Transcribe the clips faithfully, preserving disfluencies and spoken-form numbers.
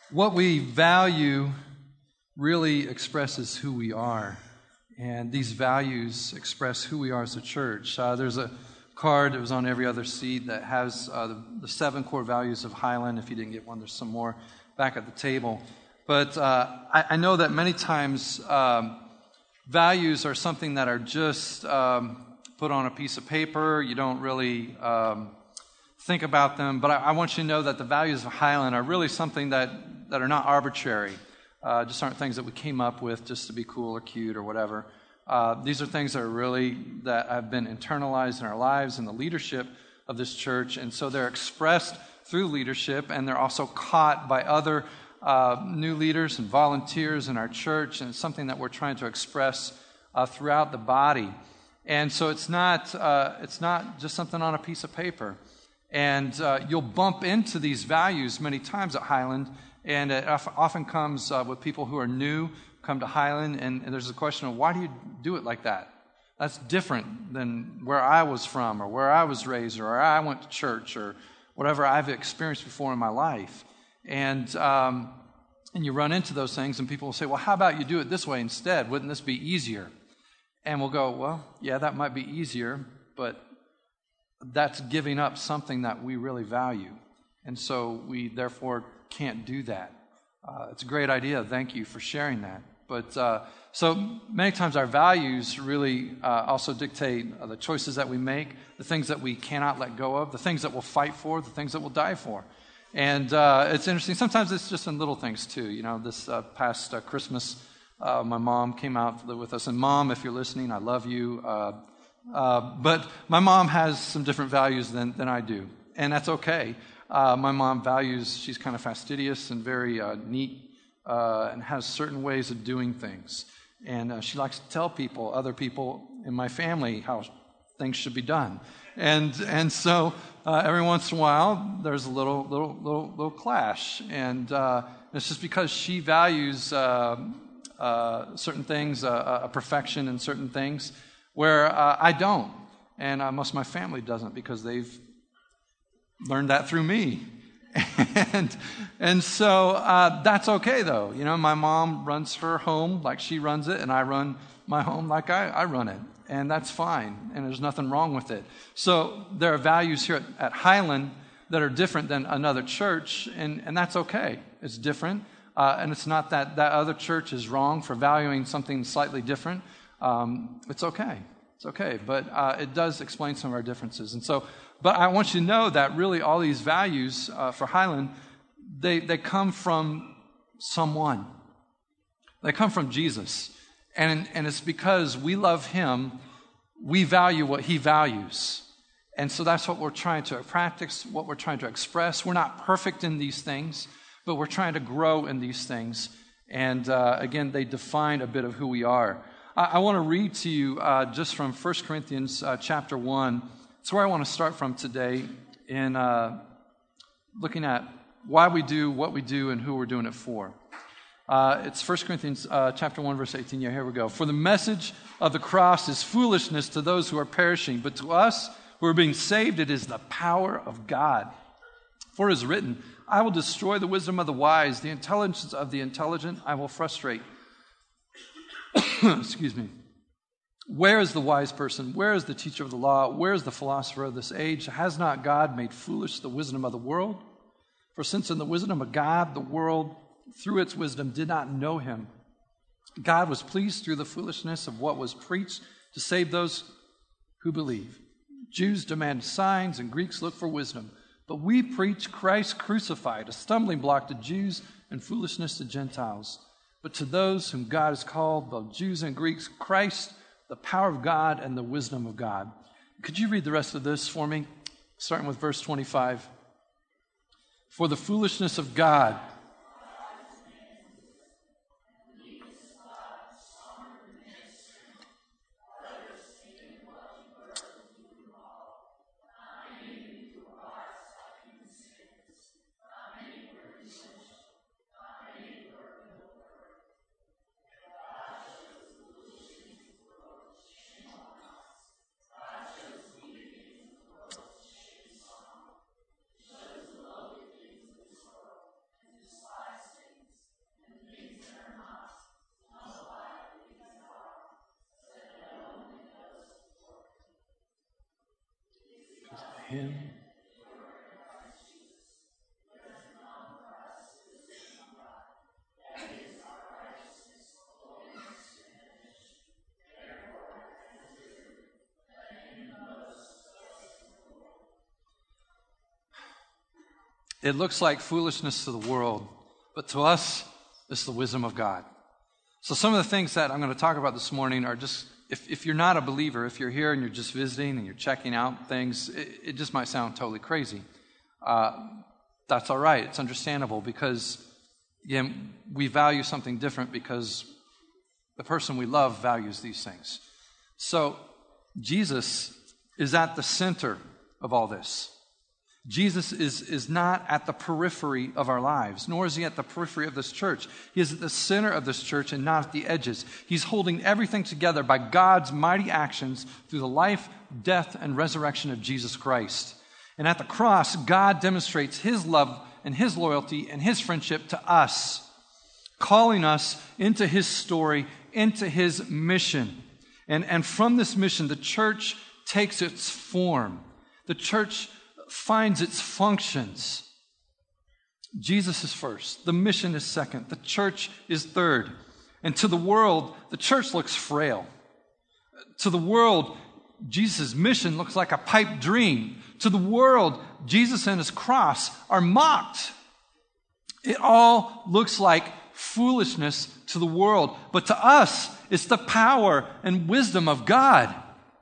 What we value really expresses who we are, and these values express who we are as a church. Uh, there's a card that was on every other seat that has uh, the, the seven core values of Highland. If you didn't get one, there's some more back at the table. But uh, I, I know that many times um, values are something that are just um, put on a piece of paper. You don't really um, think about them. But I, I want you to know that the values of Highland are really something that, that are not arbitrary. Uh, just aren't things that we came up with just to be cool or cute or whatever. Uh, these are things that are really, that have been internalized in our lives and the leadership of this church. And so they're expressed through leadership, and they're also caught by other uh, new leaders and volunteers in our church. And it's something that we're trying to express uh, throughout the body. And so it's not, uh, it's not just something on a piece of paper. And uh, you'll bump into these values many times at Highland. And it often comes uh, with people who are new, come to Highland, and, and there's a question of, why do you do it like that? That's different than where I was from, or where I was raised, or where I went to church, or whatever I've experienced before in my life. And um, and you run into those things, and people will say, well, how about you do it this way instead? Wouldn't this be easier? And we'll go, well, yeah, that might be easier, but that's giving up something that we really value. And so we, therefore, can't do that. Uh, it's a great idea. Thank you for sharing that. But uh, so many times our values really uh, also dictate uh, the choices that we make, the things that we cannot let go of, the things that we'll fight for, the things that we'll die for. And uh, it's interesting. Sometimes it's just in little things too. You know, this uh, past uh, Christmas, uh, my mom came out to live with us. And Mom, if you're listening, I love you. Uh, uh, but my mom has some different values than, than I do. And that's okay. Uh, my mom values, she's kind of fastidious and very uh, neat uh, and has certain ways of doing things. And uh, she likes to tell people, other people in my family, how things should be done. And and so uh, every once in a while, there's a little little little, little clash. And uh, it's just because she values uh, uh, certain things, uh, a perfection in certain things, where uh, I don't. And uh, most of my family doesn't, because they've learned that through me. and and so uh, that's okay, though. You know, my mom runs her home like she runs it, and I run my home like I, I run it. And that's fine, and there's nothing wrong with it. So there are values here at, at Highland that are different than another church, and, and that's okay. It's different, uh, and it's not that that other church is wrong for valuing something slightly different. Um, it's okay. It's okay, but uh, it does explain some of our differences. And so, but I want you to know that really all these values uh, for Highland, they, they come from someone. They come from Jesus. And, and it's because we love him, we value what he values. And so that's what we're trying to practice, what we're trying to express. We're not perfect in these things, but we're trying to grow in these things. And uh, again, they define a bit of who we are. I, I want to read to you uh, just from First Corinthians uh, chapter one. It's where I want to start from today in uh, looking at why we do what we do and who we're doing it for. Uh, it's First Corinthians uh, chapter one, verse eighteen. Yeah, here we go. For the message of the cross is foolishness to those who are perishing, but to us who are being saved, it is the power of God. For it is written, I will destroy the wisdom of the wise, the intelligence of the intelligent I will frustrate. Excuse me. Where is the wise person? Where is the teacher of the law? Where is the philosopher of this age? Has not God made foolish the wisdom of the world? For since in the wisdom of God, the world, through its wisdom, did not know him, God was pleased through the foolishness of what was preached to save those who believe. Jews demand signs and Greeks look for wisdom. But we preach Christ crucified, a stumbling block to Jews and foolishness to Gentiles. But to those whom God has called, both Jews and Greeks, Christ, the power of God and the wisdom of God. Could you read the rest of this for me? Starting with verse twenty-five. For the foolishness of God him. It looks like foolishness to the world, but to us, it's the wisdom of God. So some of the things that I'm going to talk about this morning are just, if, if you're not a believer, if you're here and you're just visiting and you're checking out things, it, it just might sound totally crazy. Uh, that's all right. It's understandable because, again, we value something different because the person we love values these things. So Jesus is at the center of all this. Jesus is, is not at the periphery of our lives, nor is he at the periphery of this church. He is at the center of this church and not at the edges. He's holding everything together by God's mighty actions through the life, death, and resurrection of Jesus Christ. And at the cross, God demonstrates his love and his loyalty and his friendship to us, calling us into his story, into his mission. And, and from this mission, the church takes its form. The church finds its functions. Jesus is first. The mission is second. The church is third. And to the world, the church looks frail. To the world, Jesus' mission looks like a pipe dream. To the world, Jesus and his cross are mocked. It all looks like foolishness to the world. But to us, it's the power and wisdom of God.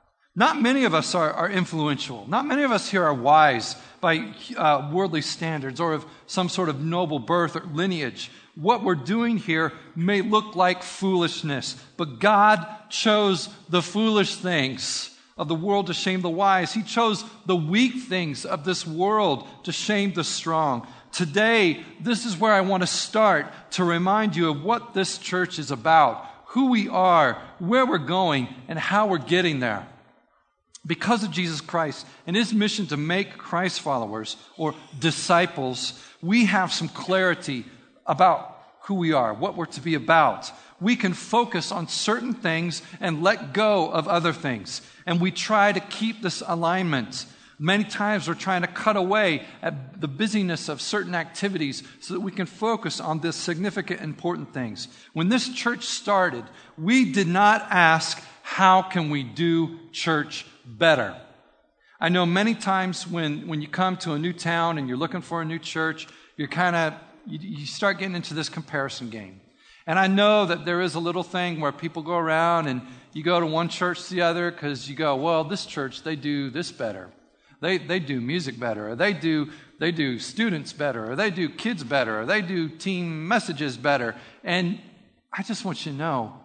Not many of us are, are influential. Not many of us here are wise by uh, worldly standards or of some sort of noble birth or lineage. What we're doing here may look like foolishness, but God chose the foolish things of the world to shame the wise. He chose the weak things of this world to shame the strong. Today, this is where I want to start to remind you of what this church is about, who we are, where we're going, and how we're getting there. Because of Jesus Christ and his mission to make Christ followers or disciples, we have some clarity about who we are, what we're to be about. We can focus on certain things and let go of other things. And we try to keep this alignment. Many times we're trying to cut away at the busyness of certain activities so that we can focus on the significant, important things. When this church started, we did not ask, how can we do church better? I know many times when, when you come to a new town and you're looking for a new church, you're kind of, you, you start getting into this comparison game. And I know that there is a little thing where people go around and you go to one church to the other because you go, well, this church, they do this better. They they do music better, or they do they do students better, or they do kids better, or they do team messages better. And I just want you to know,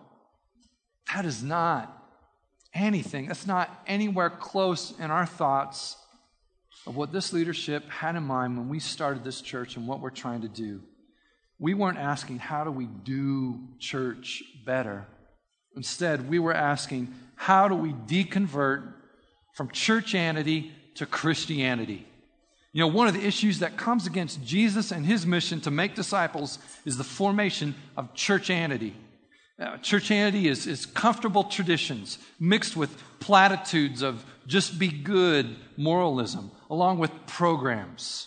that is not anything. That's not anywhere close in our thoughts of what this leadership had in mind when we started this church and what we're trying to do. We weren't asking, how do we do church better? Instead, we were asking, how do we deconvert from churchianity to Christianity? You know, one of the issues that comes against Jesus and his mission to make disciples is the formation of churchianity. Uh, churchianity is, is comfortable traditions mixed with platitudes of just be good moralism, along with programs.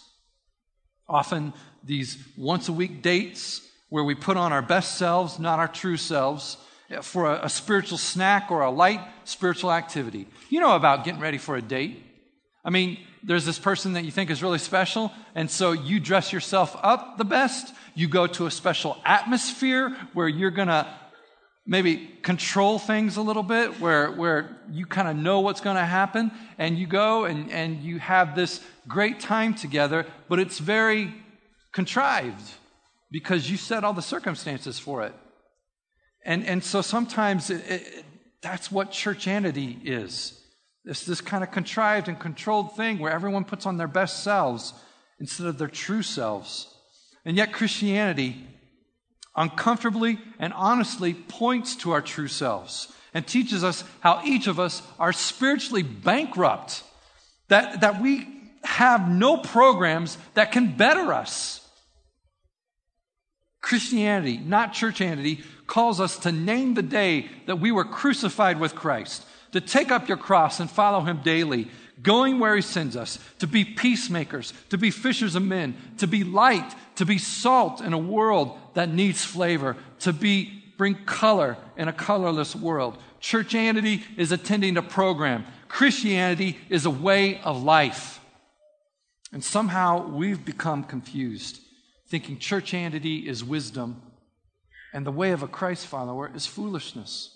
Often these once-a-week dates where we put on our best selves, not our true selves, for a, a spiritual snack or a light spiritual activity. You know about getting ready for a date. I mean, there's this person that you think is really special, and so you dress yourself up the best. You go to a special atmosphere where you're going to maybe control things a little bit, where, where you kind of know what's going to happen, and you go and, and you have this great time together, but it's very contrived because you set all the circumstances for it. And, and so sometimes it, it, that's what churchianity is. It's this kind of contrived and controlled thing where everyone puts on their best selves instead of their true selves. And yet Christianity uncomfortably and honestly points to our true selves and teaches us how each of us are spiritually bankrupt, that, that we have no programs that can better us. Christianity, not churchianity, calls us to name the day that we were crucified with Christ, to take up your cross and follow him daily. going where he sends us, to be peacemakers, to be fishers of men, to be light, to be salt in a world that needs flavor, to be bring color in a colorless world. Churchianity is attending a program. Christianity is a way of life. And somehow we've become confused, thinking churchianity is wisdom and the way of a Christ follower is foolishness.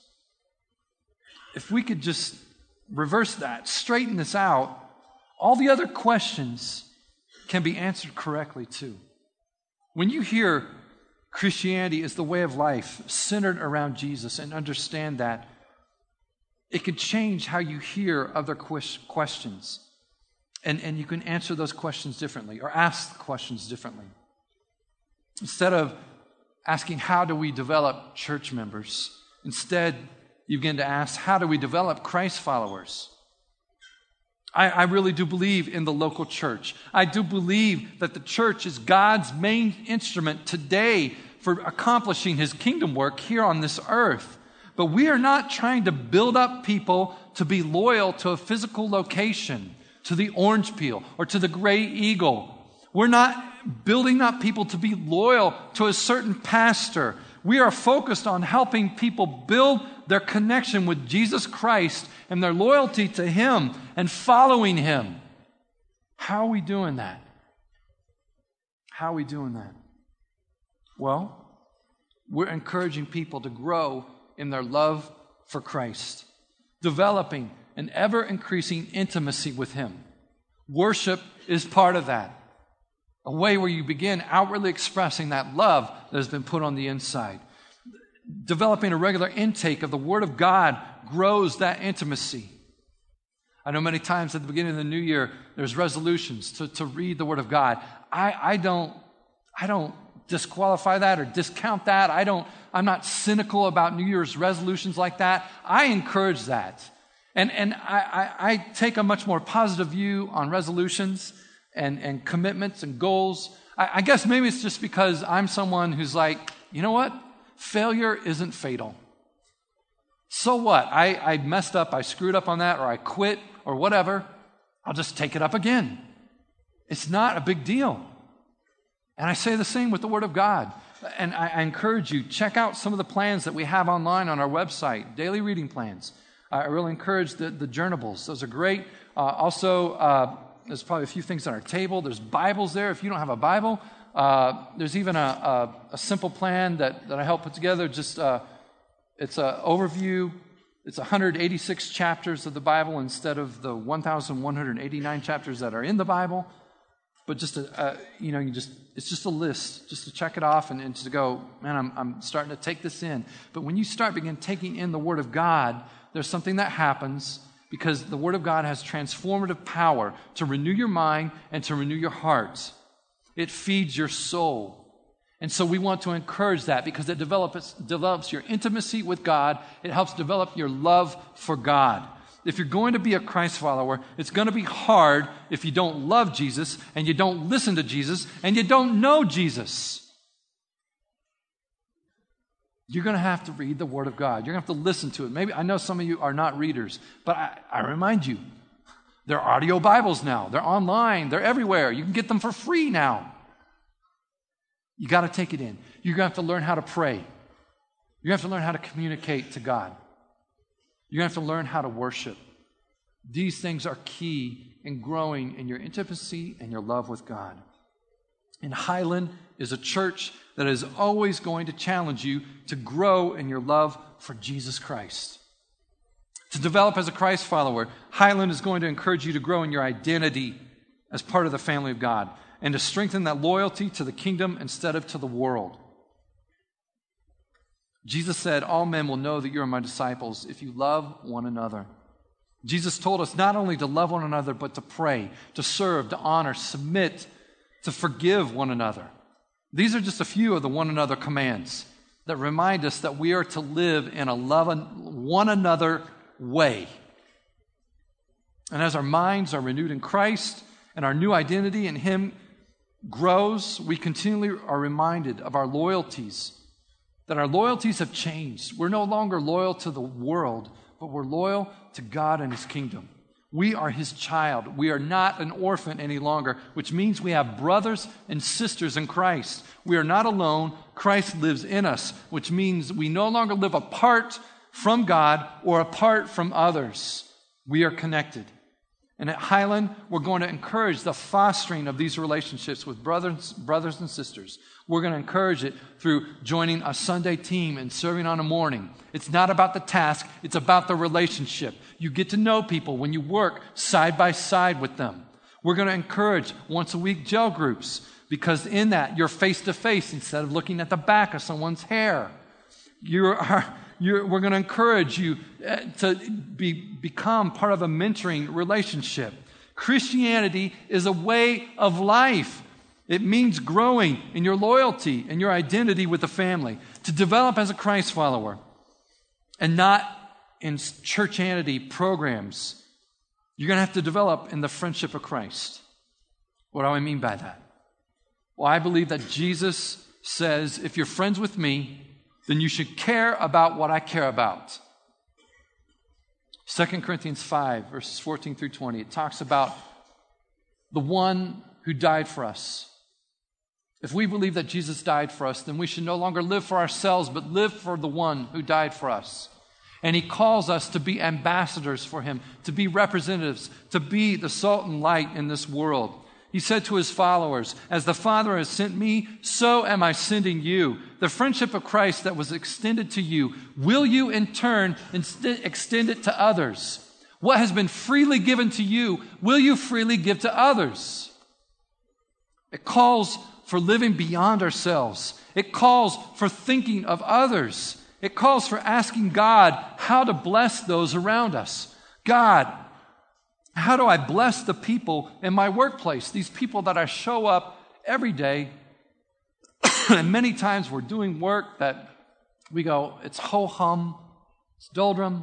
If we could just reverse that, straighten this out, all the other questions can be answered correctly too. When you hear Christianity is the way of life centered around Jesus and understand that, it can change how you hear other questions. And, and you can answer those questions differently or ask the questions differently. Instead of asking, how do we develop church members? Instead, you begin to ask, how do we develop Christ followers? I, I really do believe in the local church. I do believe that the church is God's main instrument today for accomplishing his kingdom work here on this earth. But we are not trying to build up people to be loyal to a physical location, to the orange peel or to the gray eagle. We're not building up people to be loyal to a certain pastor. We are focused on helping people build their connection with Jesus Christ and their loyalty to him and following him. How are we doing that? How are we doing that? Well, we're encouraging people to grow in their love for Christ, developing an ever-increasing intimacy with him. Worship is part of that. A way where you begin outwardly expressing that love that has been put on the inside. Developing a regular intake of the Word of God grows that intimacy. I know many times at the beginning of the new year, there's resolutions to, to read the Word of God. I, I don't, I don't disqualify that or discount that. I don't, I'm not cynical about New Year's resolutions like that. I encourage that. And, and I, I, I take a much more positive view on resolutions and, and commitments and goals. I, I guess maybe it's just because I'm someone who's like, you know what? Failure isn't fatal. So what? I, I messed up, I screwed up on that, or I quit, or whatever. I'll just take it up again. It's not a big deal. And I say the same with the Word of God. And I, I encourage you, check out some of the plans that we have online on our website, daily reading plans. I really encourage the, the journables. Those are great. Uh, also, uh, there's probably a few things on our table. There's Bibles there if you don't have a Bible. Uh, there's even a, a, a simple plan that, that I helped put together. Just uh, it's an overview. It's one hundred eighty-six chapters of the Bible instead of the one thousand one hundred eighty-nine chapters that are in the Bible. But just a, uh, you know, you just it's just a list, just to check it off and, and to go, man, I'm I'm starting to take this in. But when you start begin taking in the Word of God, there's something that happens because the Word of God has transformative power to renew your mind and to renew your heart. It feeds your soul. And so we want to encourage that because it develops, develops your intimacy with God. It helps develop your love for God. If you're going to be a Christ follower, it's going to be hard if you don't love Jesus and you don't listen to Jesus and you don't know Jesus. You're going to have to read the Word of God. You're going to have to listen to it. Maybe I know some of you are not readers, but I, I remind you, there are audio Bibles now. They're online. They're everywhere. You can get them for free now. You got to take it in. You're going to have to learn how to pray. You're going to have to learn how to communicate to God. You're going to have to learn how to worship. These things are key in growing in your intimacy and your love with God. And Highland is a church that is always going to challenge you to grow in your love for Jesus Christ. To develop as a Christ follower, Highland is going to encourage you to grow in your identity as part of the family of God and to strengthen that loyalty to the kingdom instead of to the world. Jesus said, all men will know that you are my disciples if you love one another. Jesus told us not only to love one another, but to pray, to serve, to honor, submit, to forgive one another. These are just a few of the one another commands that remind us that we are to live in a love one another way. And as our minds are renewed in Christ and our new identity in Him grows, we continually are reminded of our loyalties, that our loyalties have changed. We're no longer loyal to the world, but we're loyal to God and His kingdom. We are his child. We are not an orphan any longer, which means we have brothers and sisters in Christ. We are not alone. Christ lives in us, which means we no longer live apart from God or apart from others. We are connected. And at Highland, we're going to encourage the fostering of these relationships with brothers, brothers and sisters. We're going to encourage it through joining a Sunday team and serving on a morning. It's not about the task, it's about the relationship. You get to know people when you work side by side with them. We're going to encourage once a week gel groups, because in that you're face to face instead of looking at the back of someone's hair. You are You're, we're going to encourage you to be, become part of a mentoring relationship. Christianity is a way of life. It means growing in your loyalty and your identity with the family, to develop as a Christ follower, and not in churchianity programs. You're going to have to develop in the friendship of Christ. What do I mean by that? Well, I believe that Jesus says, if you're friends with me, then you should care about what I care about. Second Corinthians five, verses fourteen through twenty, it talks about the one who died for us. If we believe that Jesus died for us, then we should no longer live for ourselves, but live for the one who died for us. And he calls us to be ambassadors for him, to be representatives, to be the salt and light in this world. He said to his followers, as the Father has sent me, so am I sending you. The friendship of Christ that was extended to you, will you in turn extend it to others? What has been freely given to you, will you freely give to others? It calls for living beyond ourselves. It calls for thinking of others. It calls for asking God how to bless those around us. God, how do I bless the people in my workplace? These people that I show up every day. And many times we're doing work that we go, it's ho-hum, it's doldrum.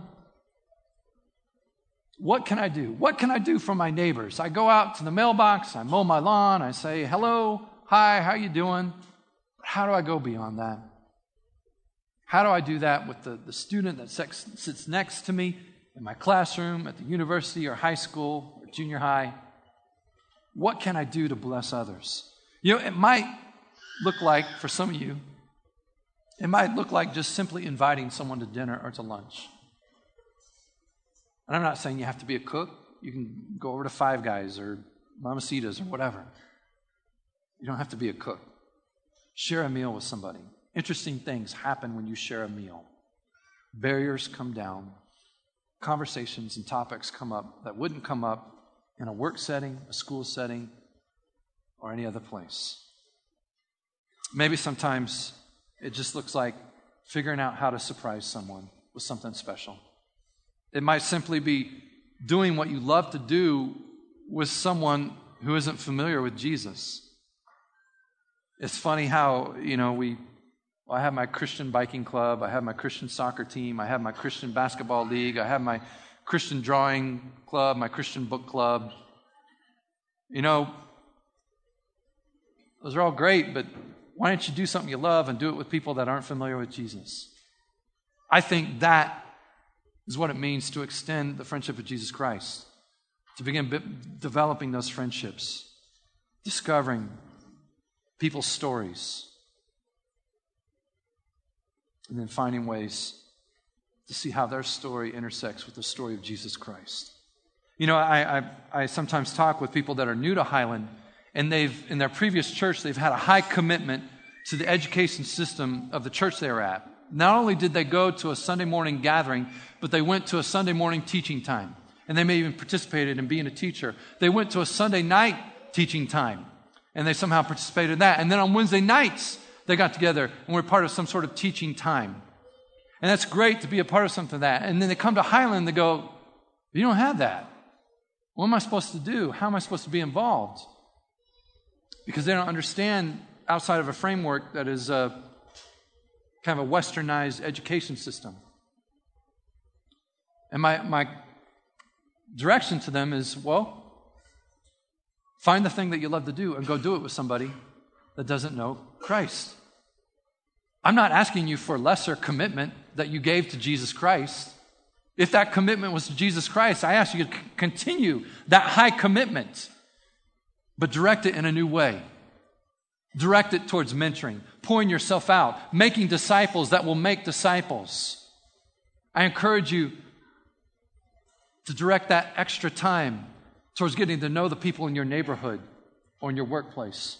What can I do? What can I do for my neighbors? I go out to the mailbox, I mow my lawn, I say, hello, hi, how you doing? How do I go beyond that? How do I do that with the, the student that sits next to me in my classroom, at the university or high school or junior high? What can I do to bless others? You know, it might look like, for some of you, it might look like just simply inviting someone to dinner or to lunch. And I'm not saying you have to be a cook. You can go over to Five Guys or Mamacita's or whatever. You don't have to be a cook. Share a meal with somebody. Interesting things happen when you share a meal. Barriers come down. Conversations and topics come up that wouldn't come up in a work setting, a school setting, or any other place. Maybe sometimes it just looks like figuring out how to surprise someone with something special. It might simply be doing what you love to do with someone who isn't familiar with Jesus. It's funny how, you know, we, well, I have my Christian biking club, I have my Christian soccer team, I have my Christian basketball league, I have my Christian drawing club, my Christian book club. You know, those are all great, but why don't you do something you love and do it with people that aren't familiar with Jesus? I think that is what it means to extend the friendship of Jesus Christ, to begin b- developing those friendships, discovering people's stories, and then finding ways to see how their story intersects with the story of Jesus Christ. You know, I, I, I sometimes talk with people that are new to Highland, and they've, in their previous church, they've had a high commitment to the education system of the church they were at. Not only did they go to a Sunday morning gathering, but they went to a Sunday morning teaching time. And they may even participated in being a teacher. They went to a Sunday night teaching time, and they somehow participated in that. And then on Wednesday nights, they got together and were part of some sort of teaching time. And that's great to be a part of something like that. And then they come to Highland and they go, you don't have that. What am I supposed to do? How am I supposed to be involved? Because they don't understand outside of a framework that is a kind of a westernized education system. And my, my direction to them is, well, find the thing that you love to do and go do it with somebody that doesn't know Christ. I'm not asking you for lesser commitment that you gave to Jesus Christ. If that commitment was to Jesus Christ, I ask you to c- continue that high commitment, but direct it in a new way. Direct it towards mentoring, pouring yourself out, making disciples that will make disciples. I encourage you to direct that extra time towards getting to know the people in your neighborhood or in your workplace.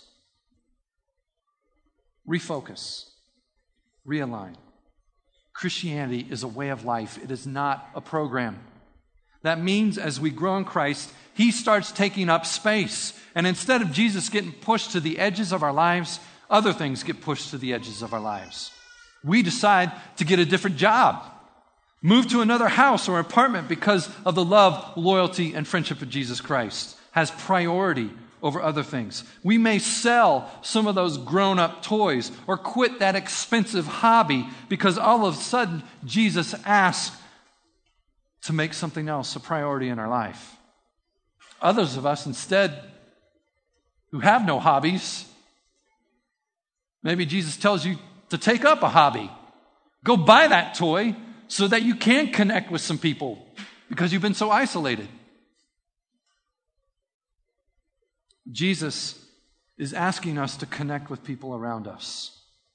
Refocus. Realign. Christianity is a way of life. It is not a program. That means as we grow in Christ, He starts taking up space. And instead of Jesus getting pushed to the edges of our lives, other things get pushed to the edges of our lives. We decide to get a different job, move to another house or apartment because of the love, loyalty, and friendship of Jesus Christ has priority over other things. We may sell some of those grown-up toys or quit that expensive hobby because all of a sudden Jesus asks to make something else a priority in our life. Others of us instead who have no hobbies, maybe Jesus tells you to take up a hobby. Go buy that toy so that you can connect with some people because you've been so isolated. Jesus is asking us to connect with people around us.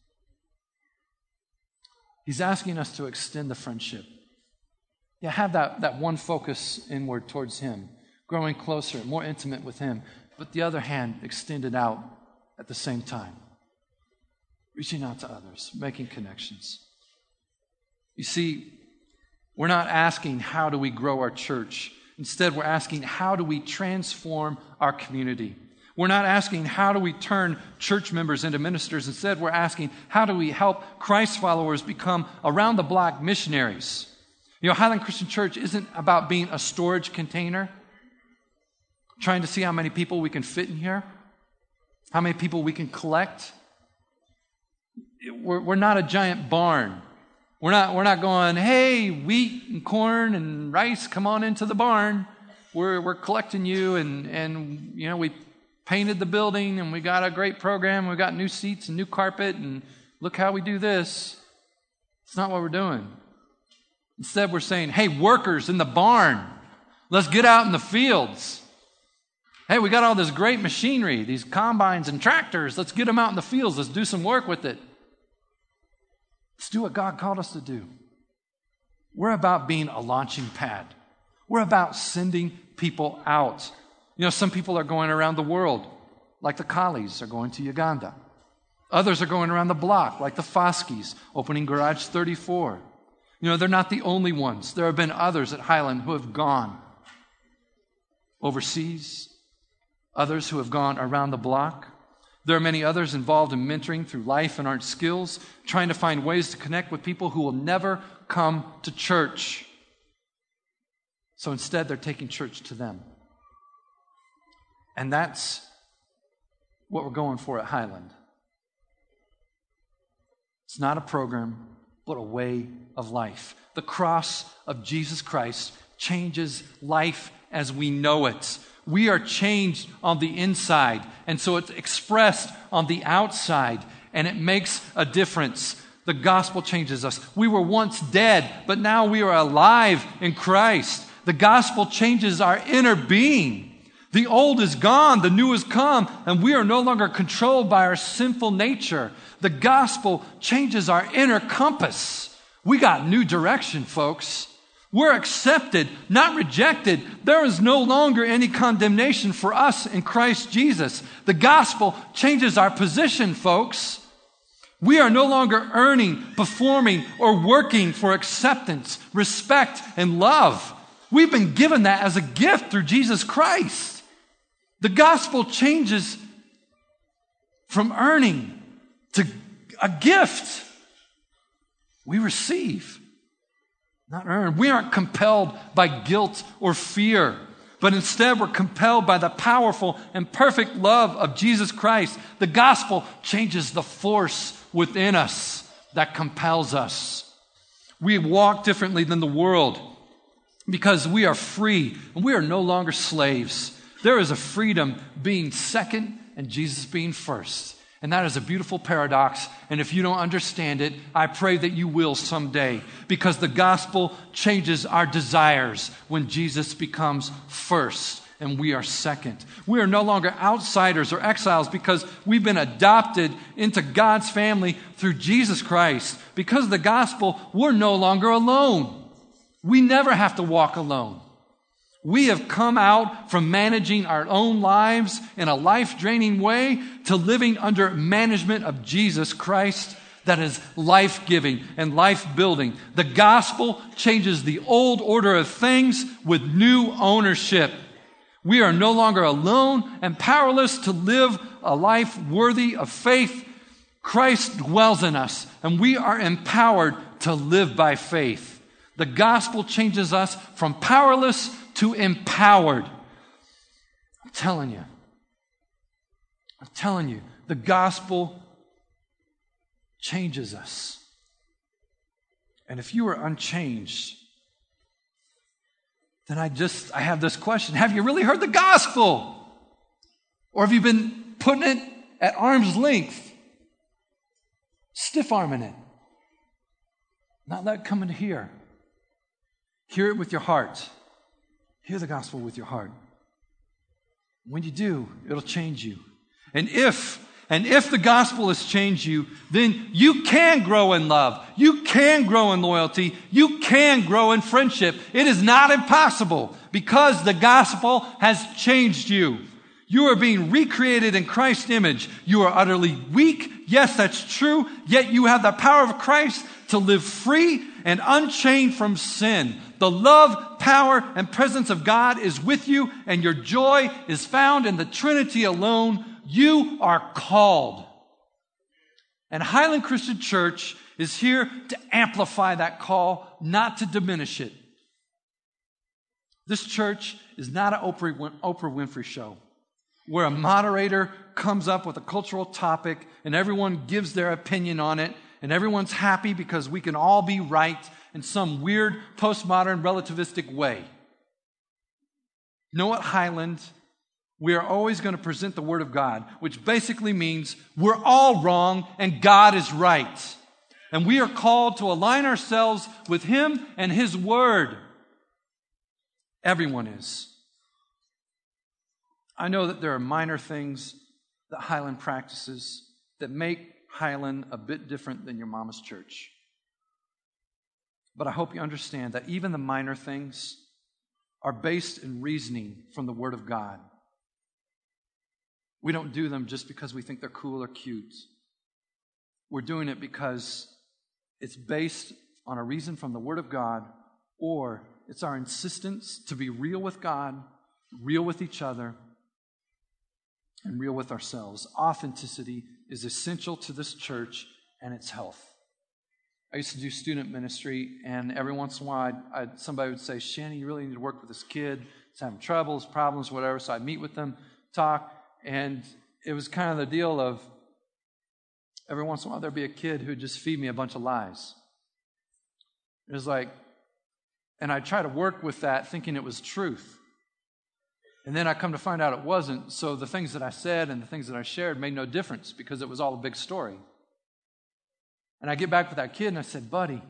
He's asking us to extend the friendship. Yeah, have that, that one focus inward towards Him, growing closer, more intimate with Him, but the other hand, extend it out at the same time. Reaching out to others, making connections. You see, we're not asking how do we grow our church. Instead, we're asking how do we transform our community. We're not asking how do we turn church members into ministers. Instead, we're asking how do we help Christ followers become around-the-block missionaries. You know, Highland Christian Church isn't about being a storage container, trying to see how many people we can fit in here, how many people we can collect. We're, we're not a giant barn. We're not, we're not going, hey, wheat and corn and rice, come on into the barn. We're, we're collecting you and, and, you know, we painted the building and we got a great program. We got new seats and new carpet and look how we do this. It's not what we're doing. Instead, we're saying, hey, workers in the barn, let's get out in the fields. Hey, we got all this great machinery, these combines and tractors. Let's get them out in the fields. Let's do some work with it. Let's do what God called us to do. We're about being a launching pad. We're about sending people out. You know, some people are going around the world, like the Collies are going to Uganda. Others are going around the block, like the Foskis, opening Garage thirty-four. You know, they're not the only ones. There have been others at Highland who have gone overseas, others who have gone around the block. There are many others involved in mentoring through life and art skills, trying to find ways to connect with people who will never come to church. So instead, they're taking church to them. And that's what we're going for at Highland. It's not a program, but a way of life. The cross of Jesus Christ changes life as we know it. We are changed on the inside, and so it's expressed on the outside, and it makes a difference. The gospel changes us. We were once dead, but now we are alive in Christ. The gospel changes our inner being. The old is gone, the new has come, and we are no longer controlled by our sinful nature. The gospel changes our inner compass. We got new direction, folks. We're accepted, not rejected. There is no longer any condemnation for us in Christ Jesus. The gospel changes our position, folks. We are no longer earning, performing, or working for acceptance, respect, and love. We've been given that as a gift through Jesus Christ. The gospel changes from earning to a gift we receive, not earn. We aren't compelled by guilt or fear, but instead we're compelled by the powerful and perfect love of Jesus Christ. The gospel changes the force within us that compels us. We walk differently than the world because we are free and we are no longer slaves. There is a freedom being second and Jesus being first. And that is a beautiful paradox. And if you don't understand it, I pray that you will someday. Because the gospel changes our desires when Jesus becomes first and we are second. We are no longer outsiders or exiles because we've been adopted into God's family through Jesus Christ. Because of the gospel, we're no longer alone. We never have to walk alone. We have come out from managing our own lives in a life-draining way to living under management of Jesus Christ that is life-giving and life-building. The gospel changes the old order of things with new ownership. We are no longer alone and powerless to live a life worthy of faith. Christ dwells in us, and we are empowered to live by faith. The gospel changes us from powerless to empowered. I'm telling you. I'm telling you, the gospel changes us. And if you are unchanged, then I just, I have this question. Have you really heard the gospel? Or have you been putting it at arm's length? Stiff-arming it. Not let it come into here. Hear it with your heart. Hear the gospel with your heart. When you do, it'll change you. And if, and if the gospel has changed you, then you can grow in love. You can grow in loyalty. You can grow in friendship. It is not impossible because the gospel has changed you. You are being recreated in Christ's image. You are utterly weak. Yes, that's true. Yet you have the power of Christ to live free and unchained from sin. The love, power, and presence of God is with you, and your joy is found in the Trinity alone. You are called. And Highland Christian Church is here to amplify that call, not to diminish it. This church is not an Oprah Winfrey show where a moderator comes up with a cultural topic and everyone gives their opinion on it and everyone's happy because we can all be right in some weird postmodern relativistic way. You know what, Highland? We are always going to present the Word of God, which basically means we're all wrong and God is right. And we are called to align ourselves with Him and His Word. Everyone is. I know that there are minor things that Highland practices that make Highland a bit different than your mama's church. But I hope you understand that even the minor things are based in reasoning from the Word of God. We don't do them just because we think they're cool or cute. We're doing it because it's based on a reason from the Word of God, or it's our insistence to be real with God, real with each other, and real with ourselves. Authenticity is essential to this church and its health. I used to do student ministry, and every once in a while, I'd, I'd, somebody would say, Shanny, you really need to work with this kid. He's having troubles, problems, whatever. So I'd meet with them, talk, and it was kind of the deal of every once in a while there'd be a kid who'd just feed me a bunch of lies. It was like, and I'd try to work with that thinking it was truth. And then I come to find out it wasn't, so the things that I said and the things that I shared made no difference because it was all a big story. And I get back with that kid and I said, buddy,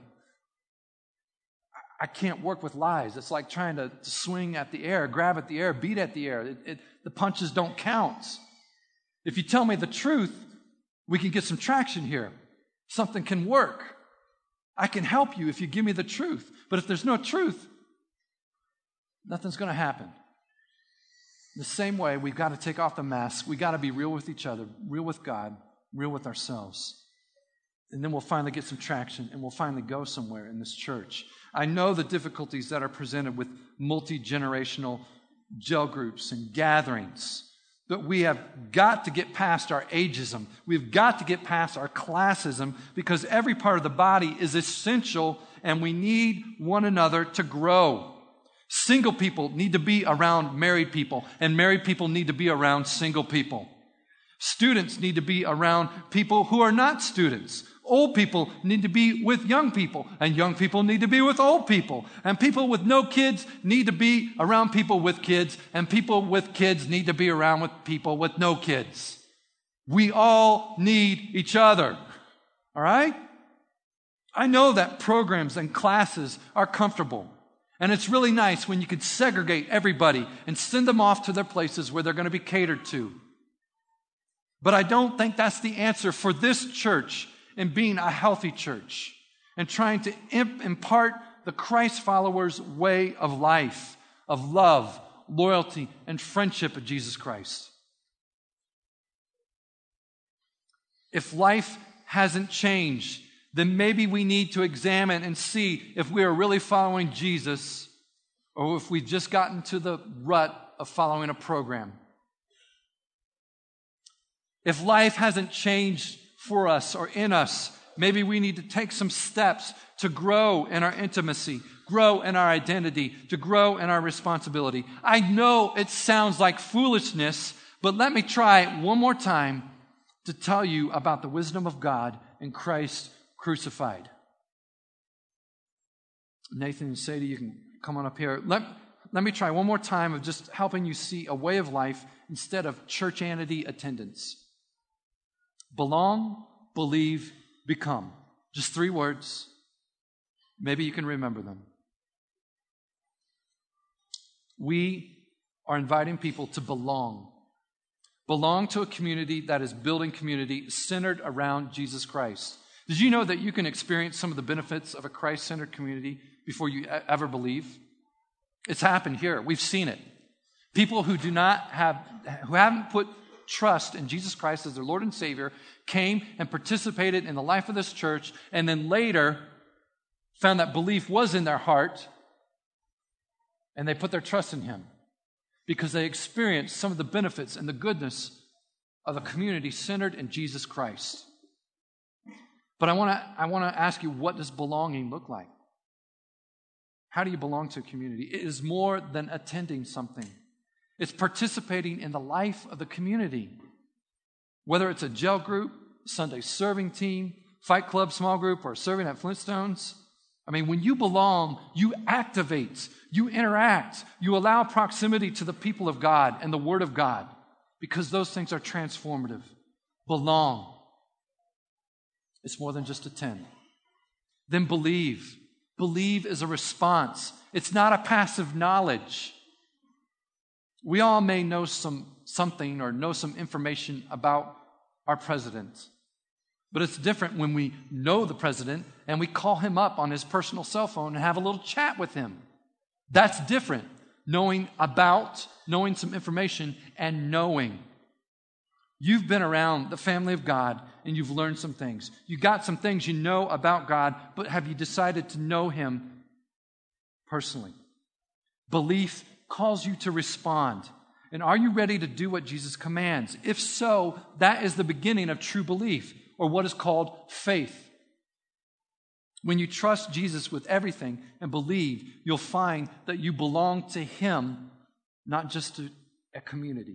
I can't work with lies. It's like trying to swing at the air, grab at the air, beat at the air. It, it, the punches don't count. If you tell me the truth, we can get some traction here. Something can work. I can help you if you give me the truth. But if there's no truth, nothing's going to happen. The same way, we've got to take off the mask. We've got to be real with each other, real with God, real with ourselves. And then we'll finally get some traction and we'll finally go somewhere in this church. I know the difficulties that are presented with multi-generational gel groups and gatherings, but we have got to get past our ageism. We've got to get past our classism because every part of the body is essential and we need one another to grow. Single people need to be around married people, and married people need to be around single people. Students need to be around people who are not students. Old people need to be with young people, and young people need to be with old people. And people with no kids need to be around people with kids, and people with kids need to be around with people with no kids. We all need each other. All right? I know that programs and classes are comfortable. And it's really nice when you can segregate everybody and send them off to their places where they're going to be catered to. But I don't think that's the answer for this church in being a healthy church and trying to imp- impart the Christ followers' way of life, of love, loyalty, and friendship of Jesus Christ. If life hasn't changed, then maybe we need to examine and see if we are really following Jesus or if we've just gotten to the rut of following a program. If life hasn't changed for us or in us, maybe we need to take some steps to grow in our intimacy, grow in our identity, to grow in our responsibility. I know it sounds like foolishness, but let me try one more time to tell you about the wisdom of God in Christ crucified. Nathan and Sadie, you can come on up here. Let, let me try one more time of just helping you see a way of life instead of churchianity attendance. Belong, believe, become. Just three words. Maybe you can remember them. We are inviting people to belong. Belong to a community that is building community centered around Jesus Christ. Did you know that you can experience some of the benefits of a Christ-centered community before you ever believe? It's happened here. We've seen it. People who do not have, who haven't put trust in Jesus Christ as their Lord and Savior came and participated in the life of this church and then later found that belief was in their heart and they put their trust in Him because they experienced some of the benefits and the goodness of a community centered in Jesus Christ. But I want to I want to ask you, what does belonging look like? How do you belong to a community? It is more than attending something. It's participating in the life of the community. Whether it's a jail group, Sunday serving team, fight club, small group, or serving at Flintstones. I mean, when you belong, you activate, you interact, you allow proximity to the people of God and the Word of God because those things are transformative. Belong. It's more than just attend. Then believe. Believe is a response. It's not a passive knowledge. We all may know some something or know some information about our president. But it's different when we know the president and we call him up on his personal cell phone and have a little chat with him. That's different. Knowing about, knowing some information, and knowing. You've been around the family of God and you've learned some things. You got some things you know about God, but have you decided to know Him personally? Belief calls you to respond. And are you ready to do what Jesus commands? If so, that is the beginning of true belief, or what is called faith. When you trust Jesus with everything and believe, you'll find that you belong to Him, not just to a community.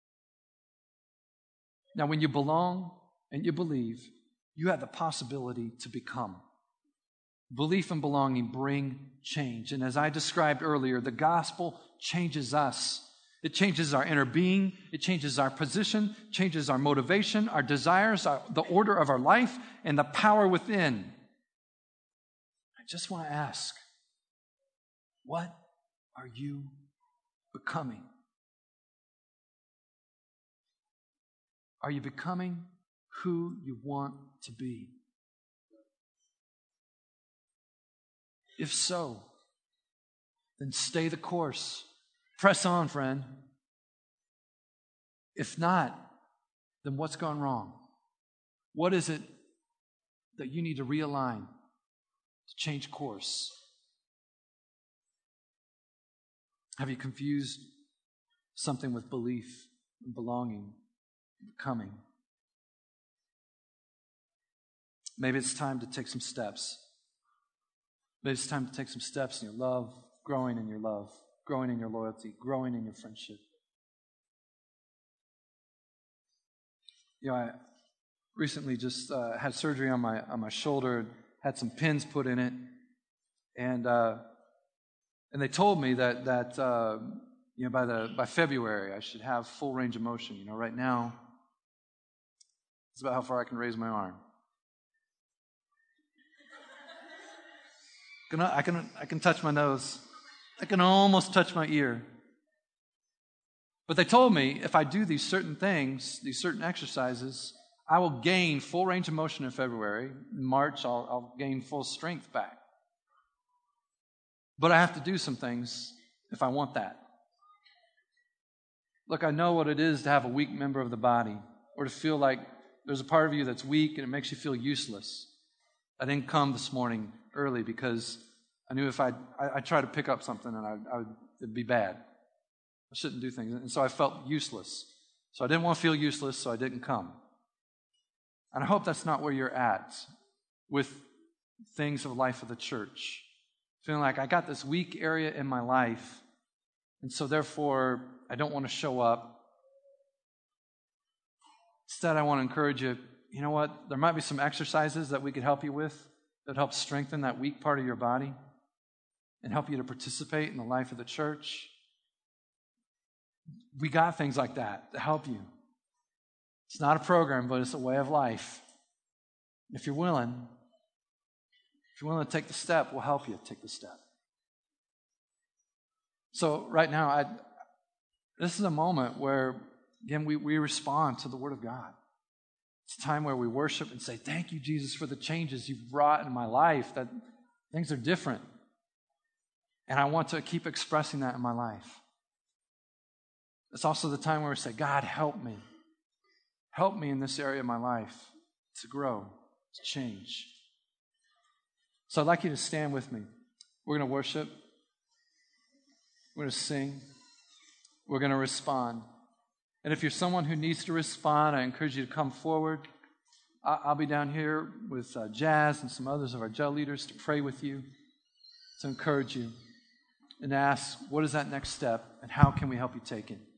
Now, when you belong and you believe, you have the possibility to become. Belief and belonging bring change. And as I described earlier, the gospel changes us. It changes our inner being. It changes our position, changes our motivation, our desires, our, the order of our life, and the power within. I just want to ask, what are you becoming? Are you becoming who you want to be? If so, then stay the course. Press on, friend. If not, then what's gone wrong? What is it that you need to realign, to change course? Have you confused something with belief and belonging? Becoming. Maybe it's time to take some steps. Maybe it's time to take some steps in your love, growing in your love, growing in your loyalty, growing in your friendship. You know, I recently just uh, had surgery on my on my shoulder, had some pins put in it, and uh, and they told me that that uh, you know by the by February I should have full range of motion. You know, right now It's about how far I can raise my arm. I can, I can touch my nose. I can almost touch my ear. But they told me if I do these certain things, these certain exercises, I will gain full range of motion in February. In March, I'll, I'll gain full strength back. But I have to do some things if I want that. Look, I know what it is to have a weak member of the body, or to feel like there's a part of you that's weak and it makes you feel useless. I didn't come this morning early because I knew if I'd, I I tried to pick up something and I, I would, it'd be bad. I shouldn't do things. And so I felt useless. So I didn't want to feel useless, so I didn't come. And I hope that's not where you're at with things of life of the church. Feeling like I got this weak area in my life, and so therefore I don't want to show up. Instead, I want to encourage you, you know what? There might be some exercises that we could help you with that help strengthen that weak part of your body and help you to participate in the life of the church. We got things like that to help you. It's not a program, but it's a way of life. If you're willing, if you're willing to take the step, we'll help you take the step. So right now, I, this is a moment where, again, we, we respond to the Word of God. It's a time where we worship and say, thank you, Jesus, for the changes you've brought in my life, that things are different. And I want to keep expressing that in my life. It's also the time where we say, God, help me. Help me in this area of my life to grow, to change. So I'd like you to stand with me. We're going to worship. We're going to sing. We're going to respond. And if you're someone who needs to respond, I encourage you to come forward. I'll be down here with uh, Jazz and some others of our jail leaders to pray with you, to encourage you, and ask, what is that next step, and how can we help you take it?